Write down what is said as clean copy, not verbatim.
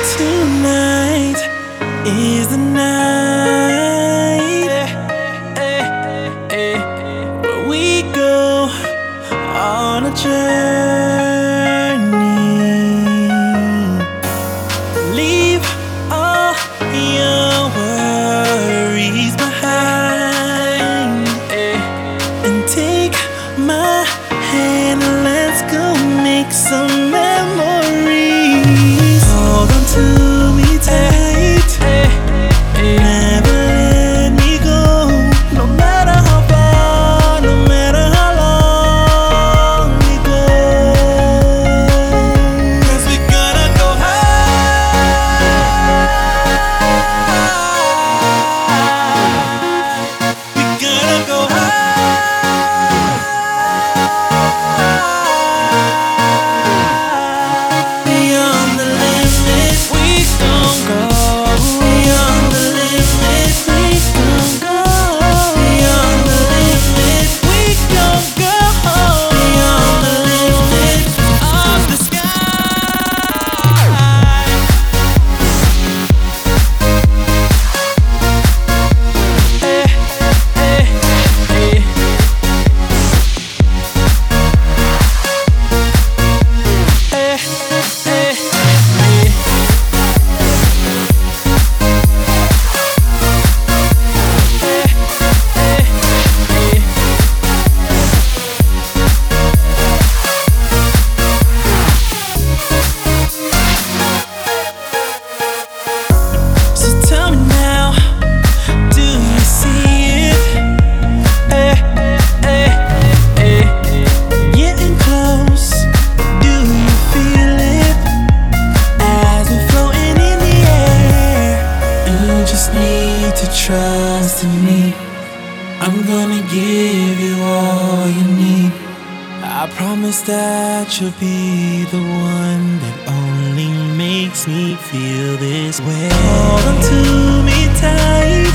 Tonight is the night where we go on a journey. Leave all your worries behind and take my hand and let's go make some memories. Hold on to me tight, never let me go, no matter how far, no matter how long we go. 'Cause we gonna go high, we gonna go high. Beyond the limit, we gon' go. Beyond the limit, we gon' go. Beyond the limit, we gon' go. Beyond the limit of the sky. So tell me now, do you see it? Getting close, do you feel it? As we're floating in the air, you just need to trust in me. I'm gonna give you all you need. I promise that you'll be the one that only makes me feel this way. Hold on to me tight,